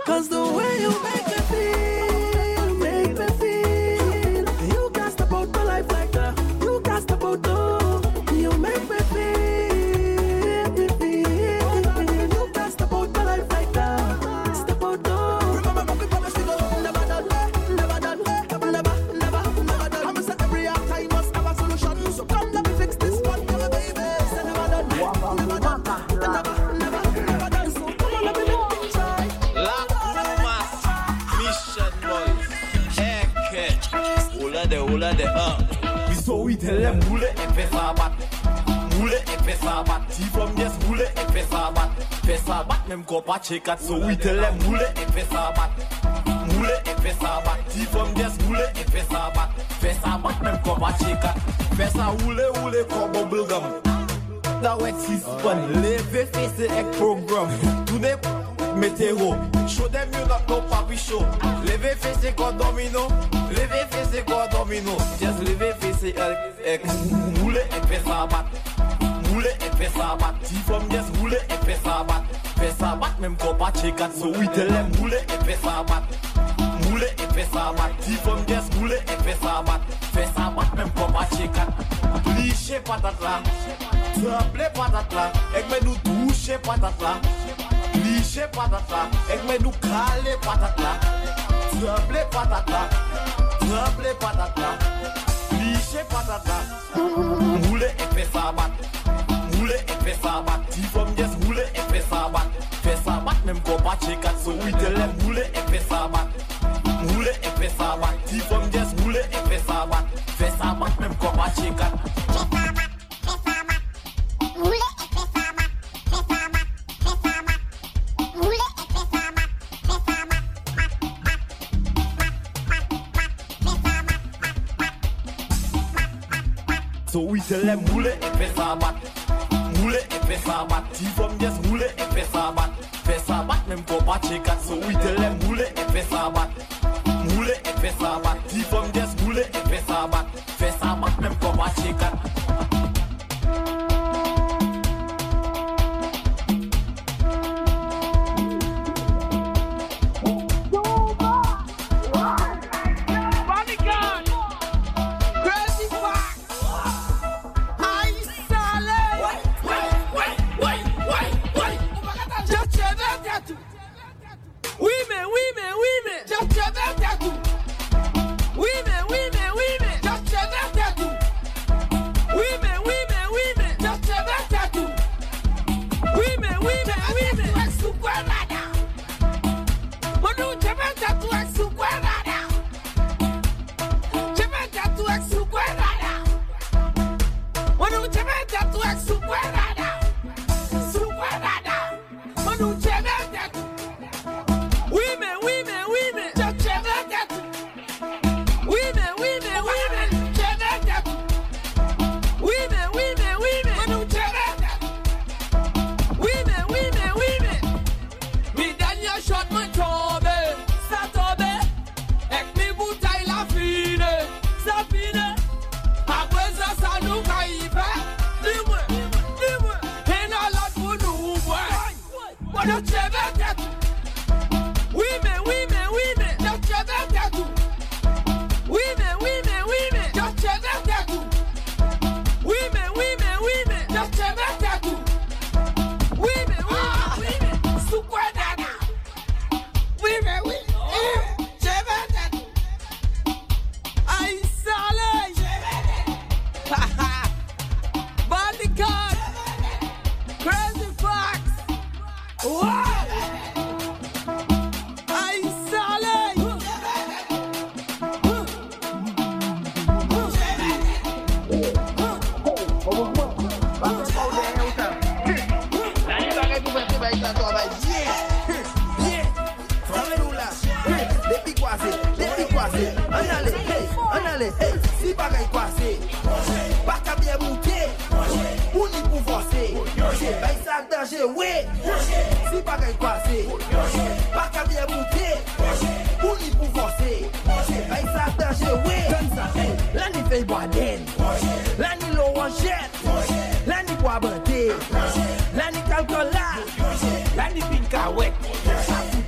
Cause the way you make me feel. You can't step out my life like that. You can't step out, no. You make me feel. You can't step out my life like that. Step out, no. Remember, we promise we go never done, never done, never done. I'm say every time must have a solution. So come let me fix this one, yeah, baby. Say never done, never done, never done. So come on, let me make things right. Oula de we so we tell them moule et fais ça bat. Moule et fais ça bat. Si from yes moule et fais ça bat. Fais ça bat même qu'on pas check out. So we tell them moule et fais ça bat. Moule et fais ça bat. Si from yes moule et fais ça bat. Fais ça bat même qu'on pas check out. Fais ça roule comme bubble gum. That wet six fun. Leve face ek program. Today météo. Show them you not know papi show. Leve face comme domino. Leve face comme domino. Just leve face ek moule et fais ça bat. Moule et fais ça bat. Si from just moule et fais ça bat. Fais ça bat même qu'on pas check out. So we tell them moule et fais ça bat. Moule et fais ça bat. Si from just moule et fais ça bat. Fais ça bat même qu'on pas check out. Liché patate là. Tremble patate là. Ek me nous toucher patate là. Liché patate là. Ek me nous caler patate là. Tremble patate là. Tremble patate là. Liché patate là. Moule et fais ça bat. Moule et fais ça bat. Si from yes moule et fais ça bat. Fais ça bat même qu'on pas check out. So we tell them moule et fais ça bat. Moule et fais ça bat. Si from yes moule et fais ça bat. Fais ça bat même qu'on pas check out. So we tell them moule et fais ça bat. Moule et fais ça bat. Si from yes moule et fais ça bat. Fais ça bat même qu'on pas check out. So we tell them moule et fais ça bat. Moule et fais ça bat. Si from yes moule et fais ça bat. Fais ça bat même qu'on pas check out.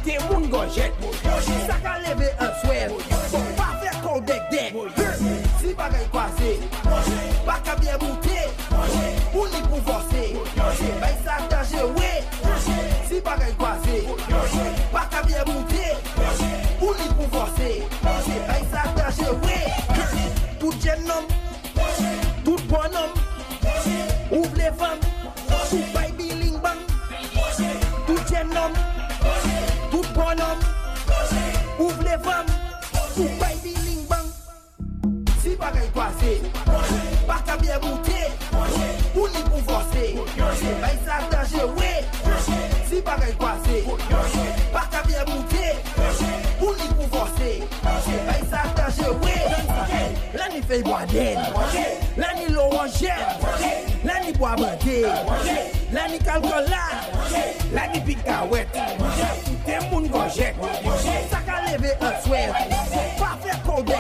T'es moun gonjet. Ça qu'a levé un souhait. Faut pas faire qu'on dec. Si bagay croisé, pas qu'à bien monter. Ou ni pour forcer. Bah ça danger ouais. Si bagay croisé, pas qu'à bien monter. Ou ni pour forcer. Bah ça danger ouais. Tout jeune homme, tout bonhomme, ouvre les femmes, tout baby ling bang. Tout jeune homme, tout bonhomme, ouvre les femmes, tout baby ling bang. Si bagay croisé, pas qu'à bien monter, ou ni pour forcer. Bah ça danger ouais. Si bagay croisé, pas qu'à bien monter, ou ni pour forcer. Bah ça danger ouais. Là ni fait boire d'aide, là ni l'orangère, là ni bois bandé, là ni calcola, là ni picaouette. T'es moun gonjet, ça qu'a levé un souhait, pas faire qu'on dec.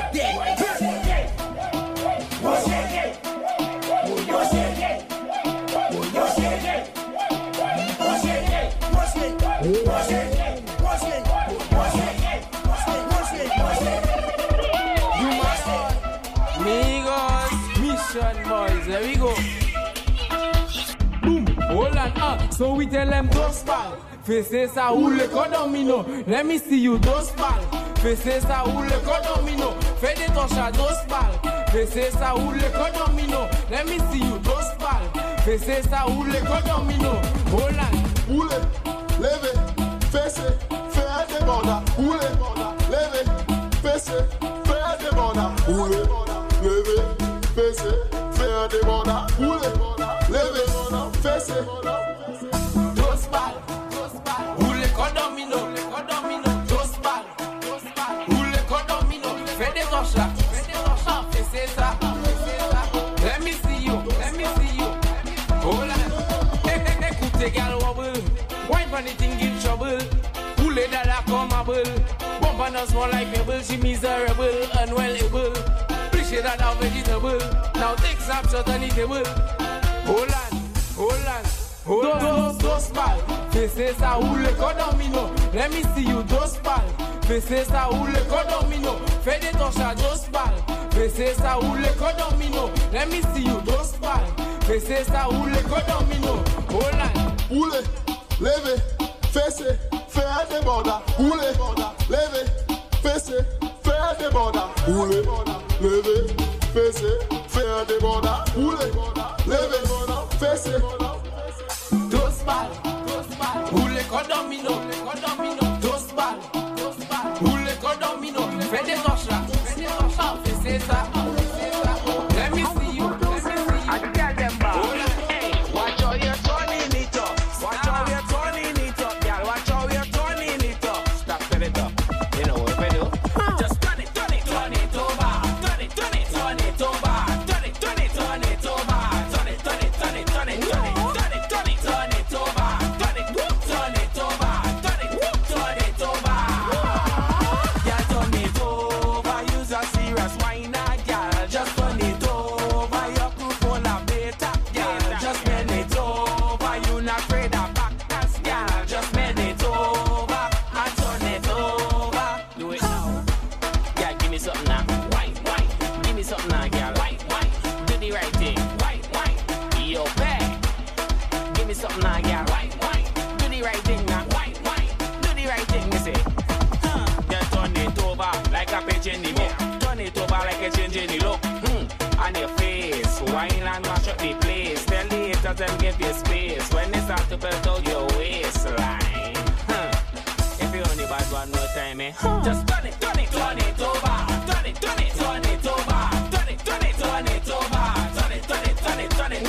Boys, there we go. Boom, hold on, so we tell them dos ball. Fais ça ou le code domino. Let me see you dos ball. Fais ça ou le code domino. Fais des torches à dos ball. Fais ça ou le code domino. Let me see you dos ball. Fais ça ou le code domino. Hold on. Oule, leve, fesse, fais un déborda. Oule, leve, fesse, fais un déborda. Oule, leve, fesse, fais un déborda. Oule, leve, fesse. Dos ball. Ou le code domino. Dos ball. Ou le code domino. Fais des torches là. Fais ça. Let me see you. Hold on. Écoutez, gal wobble. Wine for the thing give trouble. Who let that come able? Bump on us more like pebble. She miserable, unwellable. Appreciate that our vegetable. Now take snapshot on the table. Hold on. Dos ball. Fais ça ou le code domino. Let me see you dos ball. Fais ça ou le code domino. Fais des torches à dos ball. Fais ça ou le code domino. Let me see you dos ball. Fais ça ou le code domino. Hold on. Oule, leve, fesse, fais un déborda. Oule, leve, fesse, fais un déborda. Oule, leve, fesse, fais un déborda. Oule, leve, fesse. Dos ball. Ou le code domino. Dos ball. Ou le code domino. Fais des torches là. Fais ça. Let me see you. I tell them about. Hey, watch how you're turning it up. Watch how you're turning it up, girl. Watch how you're turning it up. Stop, turn it up. You know what we do? Just turn it over. Turn it over. Turn it over. Turn it over. Turn it over. Turn it over. Turn it over. Turn it over. Yeah, turn it over. Use a serious wine, girl. Just turn it over. Your crew full of beta, girl. Just bend it over. You not afraid of backers, girl. Just bend it over and turn it over. Do it now. Yeah, give me something now. Wine. Give me something now, girl. Wine. Do the right thing. Wine. Yo, back. Give me something now, girl. Wine. Do the right thing now. Wine. Do the right thing, you say. Just turn it over like a page in the book. Turn it over like a change in the look. On your face, wine and mash up the place. Tell the haters and give you space when they start to belt out your waistline. If you only bad one more time, just turn it over. Turn it over. Turn it over. Turn it over. Turn it over. Turn it over. Turn it over. Turn it over.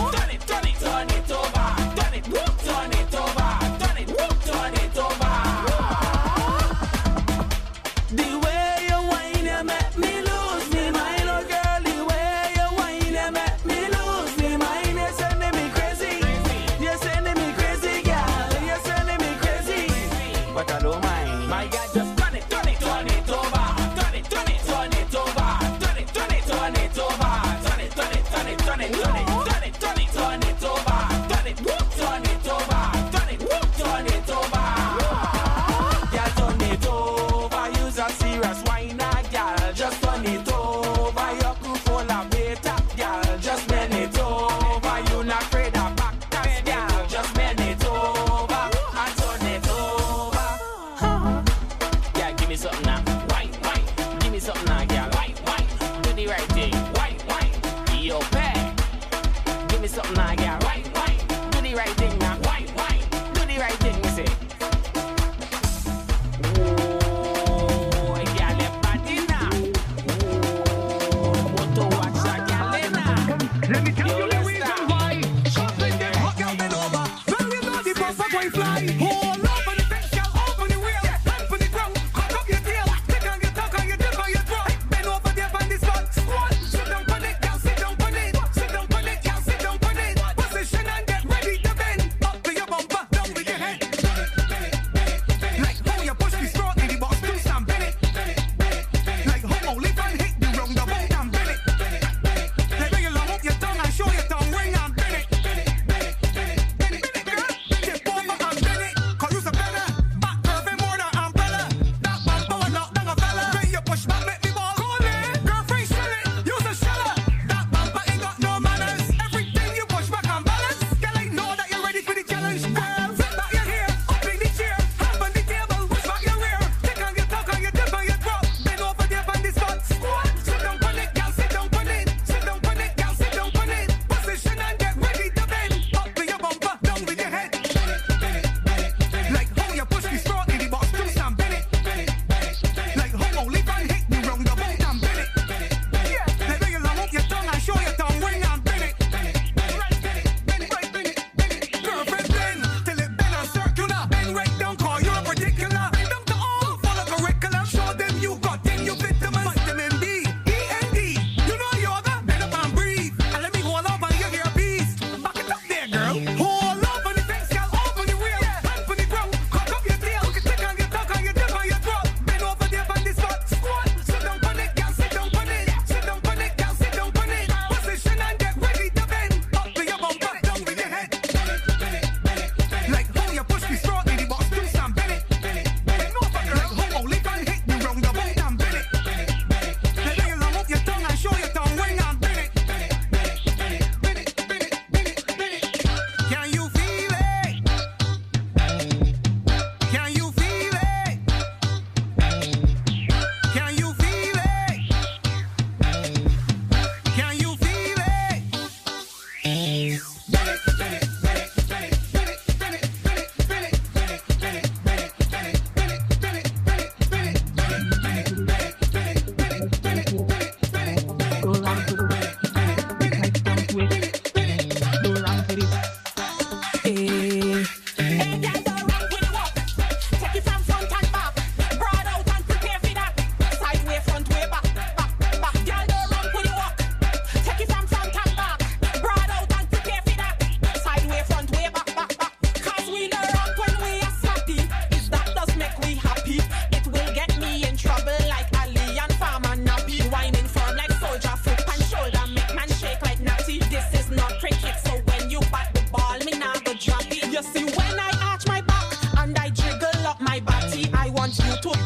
The way you whine, you make me lose me mind, oh girl. The way you whine, you make me lose me mind. You're sending me crazy. You're sending me crazy, girl. You're sending me crazy. But I don't mind. My God, just turn it over. Turn it over. Turn it over. Turn it over. Turn it over. Turn it over. Turn it over. Turn it over. Yeah,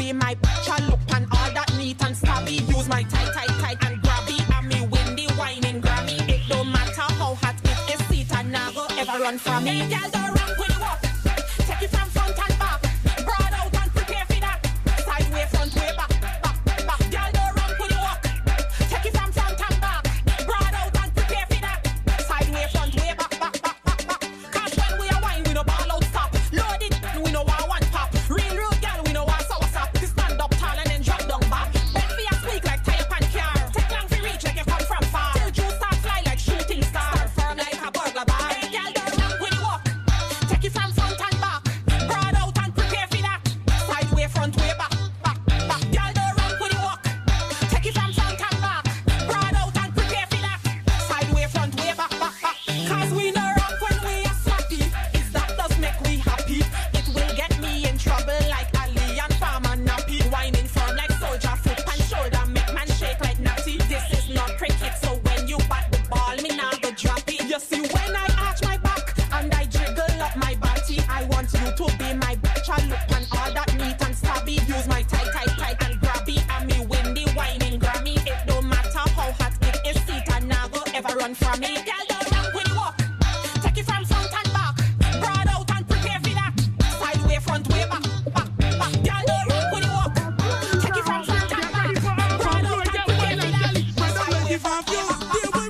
be my picture look and all that neat and stabby. Use my tight and grabby and me windy whining Grammy. It don't matter how hot it is, seat and never ever run from me. Girl, don't run with the walk. Take it from front and back. Broad out and prepare for that. Side way, front way, back. Girl, don't run with the walk. Take it from front and back. Broad out and prepare for that. Side way, front way, back. Cause when we are wine, we no ball out stop. Load it, we no want one pop. Real rude girl, we no want sour sap. To stand up tall and then drop down back. Bend for your squeak like tire pan car. Take long to reach like you come from far. Till you start fly like shooting star. Firm like a burglar bar. Hey girl, don't run with the walk. Take it from front and back. Broad out and prepare for that. Side way, front way, back. Girl, don't run with the walk. Take it from front and back. Broad out and prepare for that. Side way, front way, back. Cause we no rock when we are slappy. Is that does make we happy. It will get me in trouble like Ali and Farmer Nappy. Whining firm like soldier, foot and shoulder. Make man shake like natty. This is not cricket, so when you bat the ball, me nah go drop it. You see when I arch my back and I jiggle up my body, I want you to be my butcher look and all that neat and stabby. Use my tight and grabby and me windy whining Grammy. It don't matter how hot it is, seat and never ever run from me. Girl, don't run with the walk. Take it from front and back. Broad out and prepare for that. Side way, front way, back. Girl, don't run with the walk. Take it from front and back. Broad out and prepare for that. Side way, front way, back.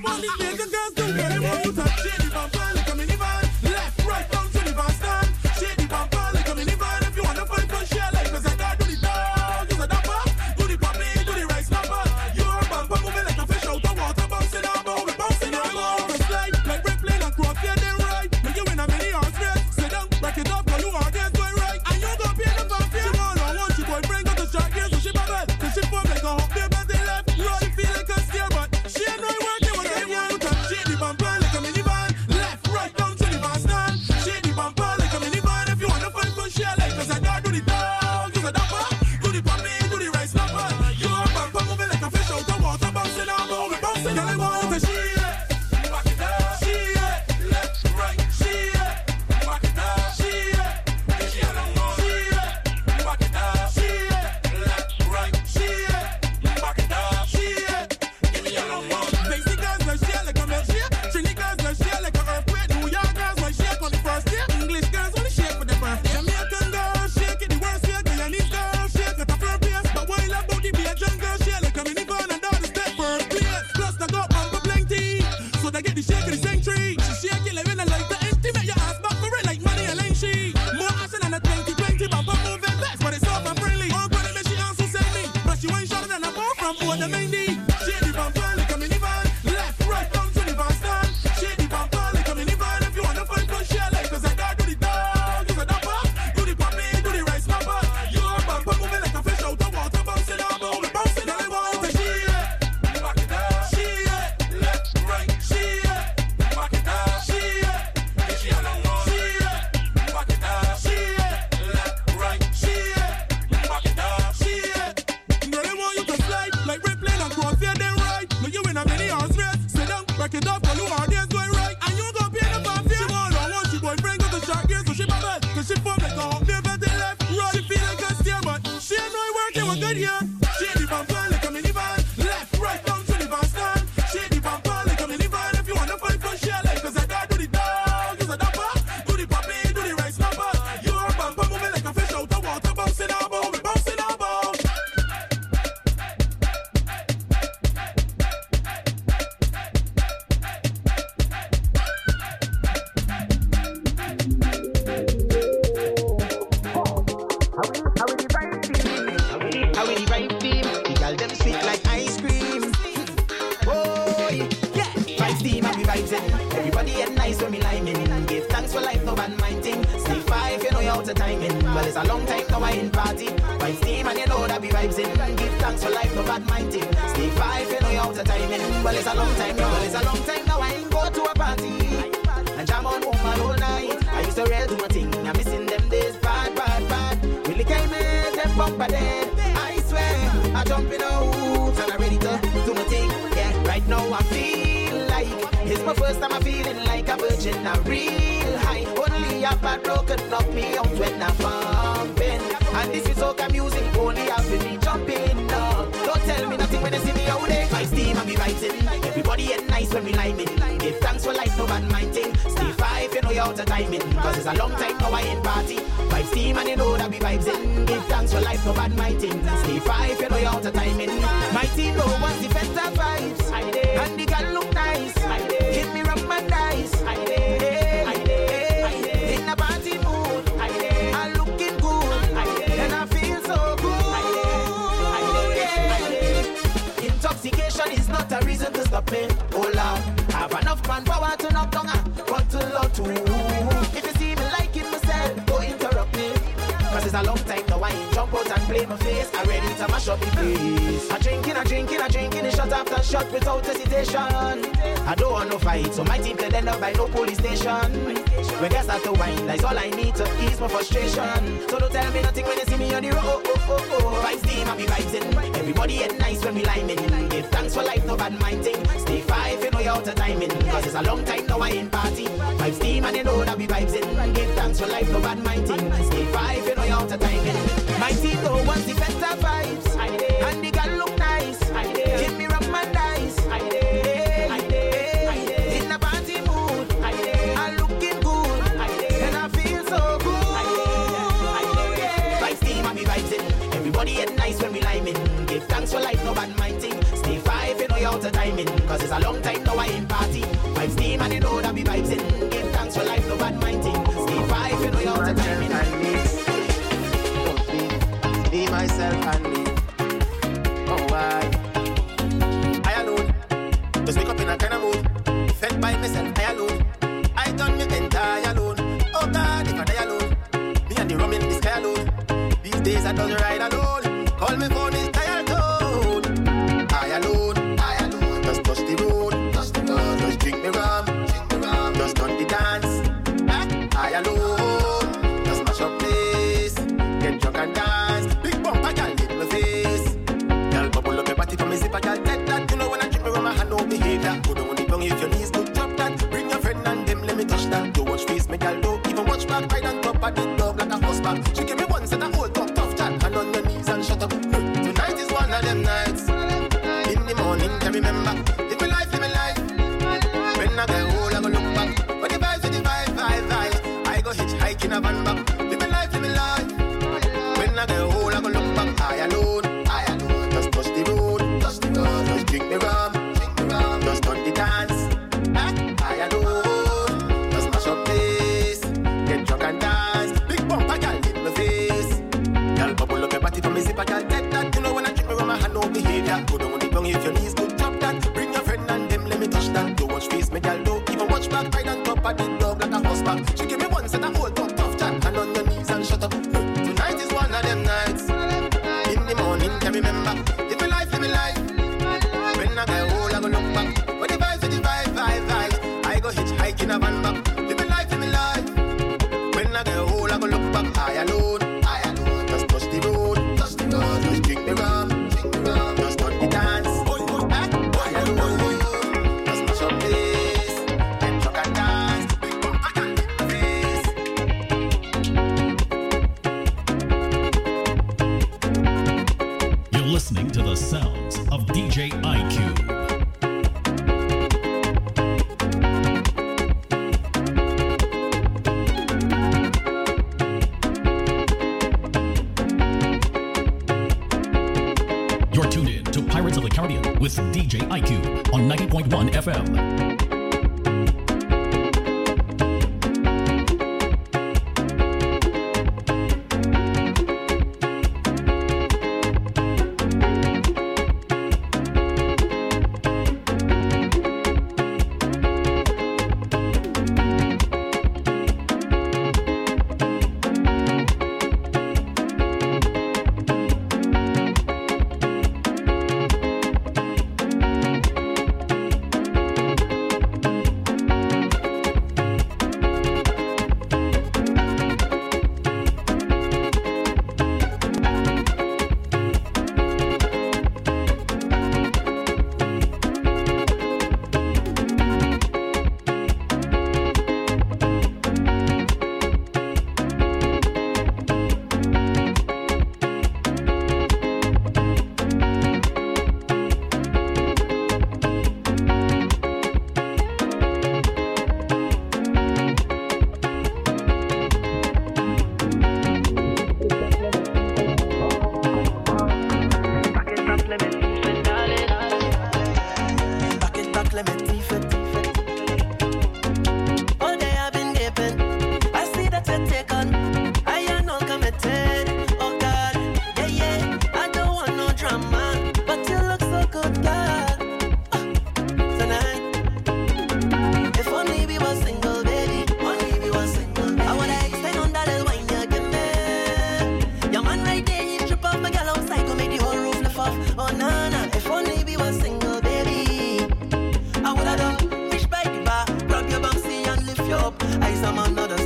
Everybody get nice when me liming. Give thanks for life, no man minding. Stay 5, you know you out the timing. Well, it's a long time now I in party. Find steam and you know that be vibes in. Give thanks for life, no bad minding. Stay 5, you know you out the timing. Well, it's a long time now. Well, it's a long time now I ain't go to a party. And jam on woman all night. I used to real do my thing. I'm missing them days. Bad. Really came in, them bumper dead. I swear, I jump in the hoops and I'm ready to do my thing. Yeah, right now I feel like it's my first time I'm feeling like a virgin. I'm real high. Only a bad road could knock me out when I'm bumping. And this is soca music, only thanks for life, no bad mind thing. Stay 5, you know you're out of timing. Cause it's a long time now I ain't party. Vibes team and you know that be vibes in. Give thanks for life, no bad mind thing. Stay 5, you know you're out of timing. My team know what's the better vibes. And the girl look nice. Give me rum and dice. In a party mood. I'm looking good. And I feel so good. Intoxication is not a reason to stop me. Oh Lord, have enough manpower to knock down a bottle or two. If you see me liking myself, don't interrupt me. Cause it's a long time now I ain't jump out and play my face. I'm ready to mash up the place. I drinking, shot after shot without hesitation. I don't want no fight, so my team can end up by no police station. When I start to whine, that's all I need to ease my frustration. So don't tell me nothing when you see me on the road. Vibes team, I be vibes in. Everybody get nice when we liming. Give thanks for life, no bad mind thing. Stay 5, you know you're out of timing. Cause it's a long time now I ain't party. Vibes team and you know that we vibes in. Give thanks for life, no bad mind thing. Stay 5, you know you're out of timing. My team know wants the better vibes. And the girl look nice. Give me rum and dice. In a party mood. I'm looking good. And I feel so good. Vibes team and we vibes in. Everybody get nice when we liming. Give thanks for life, no bad mind thing. Stay 5, you know you're out of timing. Cause it's a long time now I ain't party. Vibes team and you know that we vibes in. Give thanks for life, no bad mind thing. Stay 5, you know you're out of timing. Me, myself and me. Oh why? I alone. Just wake up in a kind of mood. Fed by myself, I alone. I done me entire alone. Oh God, if I die alone. Me and the rum in the sky alone. These days I don't ride alone. Call me phone is tired tone. I alone. Just touch the road. Just drink me rum. Just done the dance. I alone. Just mash up place. Get drunk and dance. Big bumper girl hit my face. Girl bubble up your body for me zipper. Girl take that. You know when I drink me rum I hand no behavior. Go down on the ground if your knees good drop that. Bring your friend and them let me touch that. Don't watch face me girl don't even watch back. Ride on top of the dog like a horseback. She give me one set of old talk tough chat. Hand on your knees and shut up. Tonight is one of them nights. In the morning can remember. Live my life, live my life. When I get old I go look back. But the vibes, I go hitchhike in a van back. Live my life, live my life. When I get old I go look back. I alone. Just touch the road. Just drink me rum. Just done the dance. I alone. Just mash up place. Get drunk and dance. Big bumper girl hit my face. Girl bubble up your body for me zipper. Girl take that. You know when I drink me rum I had no behavior. Go down on the ground if your knees good drop that. Bring your friend and them let me touch that. Don't watch face me girl don't even watch back. Ride on top of the dog like a horseback. She give me one set of old talk tough chat. Hand on your knees and shut up. Tonight is one of them nights. In the morning can remember. Live my life, live my life. When I get old I go look back. But the vibes, I go hitchhike in a van back. Live my life, live my life. When I get old I go look back. I alone. Just touch the road. Just drink me rum. Just done the dance. I alone. Just mash up place. Get drunk and dance. Big bumper girl hit my face. You're listening to the sounds of DJ iCube. You're tuned in to Pirates of the Caribbean with DJ iCube on 90.1 FM.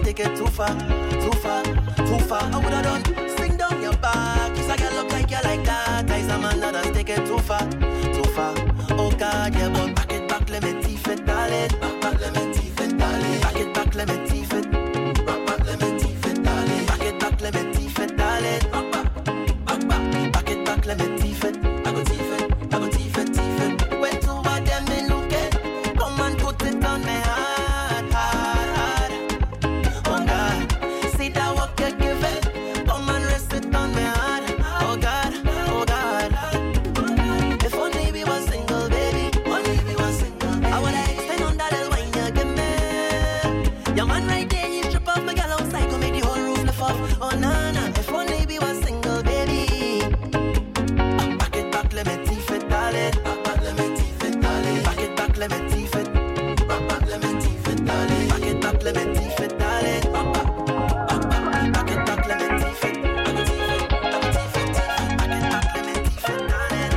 take it too far, too far, too far. I woulda done sing down your back. Kiss a girl look like you like that. I some man that take it too far, too far. Oh God, yeah, but back it back, let me teeth it, darling. Back, let me teeth it, darling. Back it back, let me teeth it. Back, let me teeth it, darling. Back it back, let me teeth it, darling. Back it back, let me teeth it. I go teeth it, I go teeth it, teeth it. When two of them me looking, come and put it on me hard, hard, hard. Oh God, see that what you give it, come and rest it on me hard. Oh God, oh God. If only we were single, baby, only we were single. I woulda extend on that little wine you give me. Your man right there, he strip off the girl outside, go make the whole roof lift off. Oh nah nah, if only we were single, baby. Back it back, let me teeth it, darling. Back, let me teeth it, darling. Back it back, let me teeth it. Back, let me teeth it, darling. Back it back, let me teeth it, darling. Back it back, let me teeth it. I go teeth it, I go teeth it, teeth it. Back it back, let me teeth it, darling.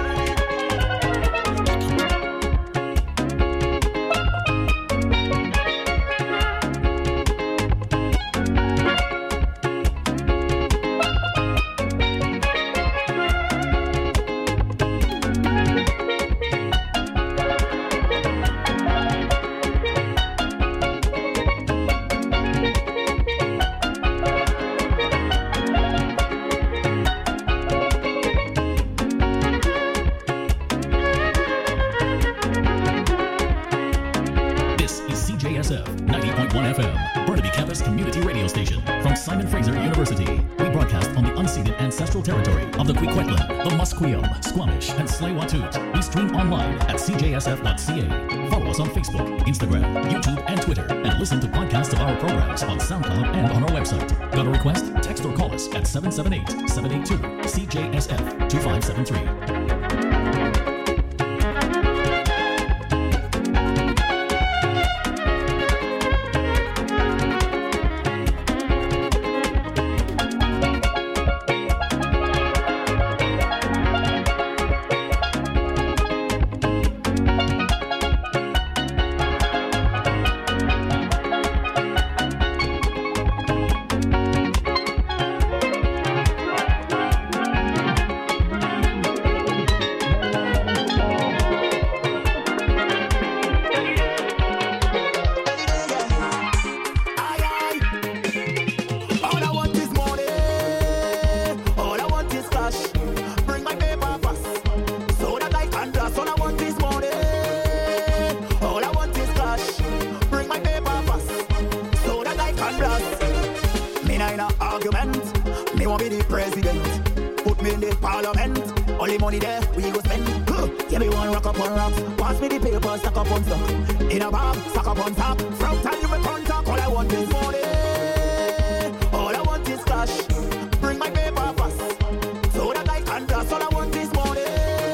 This is CJSF 90.1 FM, Burnaby Campus Community Radio Station. From Simon Fraser University, we broadcast on the unceded ancestral territory of the Kwikwetlan, the Musqueam, Squamish, and Tsleil-Waututh. We stream online at cjsf.ca. Follow us on Facebook, Instagram, YouTube, and Twitter, and listen to podcasts of our programs on SoundCloud and on our website. Got a request? Text or call us at 778-782-CJSF-2573. All I want is money. All I want is cash. Bring my paper fast so that I can dress. All I want is money. All I want is cash. Bring my paper fast so that I can dress. Me nah in a argument. Me want be the president. Put me in the parliament. All the money there we go spend. Give me one rock up on rocks. Pass me the paper, stack up on stock. In a bag, stack up on top. From time you me contact. All I want is money. All I want is cash. Bring my paper fast so that I can dress. All I want is money.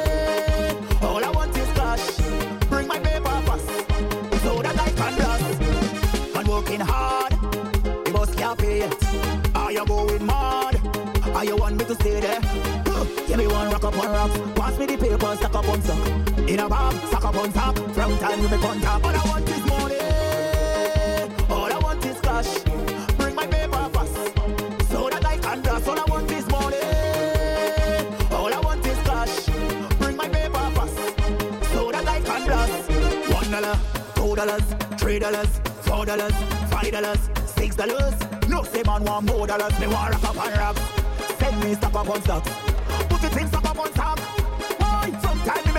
All I want is cash. Bring my paper fast so that I can dress. I'm working hard. The boss can't pay it. Are you going mad? Are you want me to stay there? Give me one rock up on rocks. Pass me the paper, stack up on stock. In a bag, stack up on top. From time you me contact. All I want is money. All I want is cash. Bring my paper fast so that I can dress. All I want is money. All I want is cash. Bring my paper fast so that I can dress. $1, $2, $3, $4, $5, $6. No say man want more dollars. Me want rock up on rocks. Send me stack up on stocks. Put it in stack up on stock. Why? From time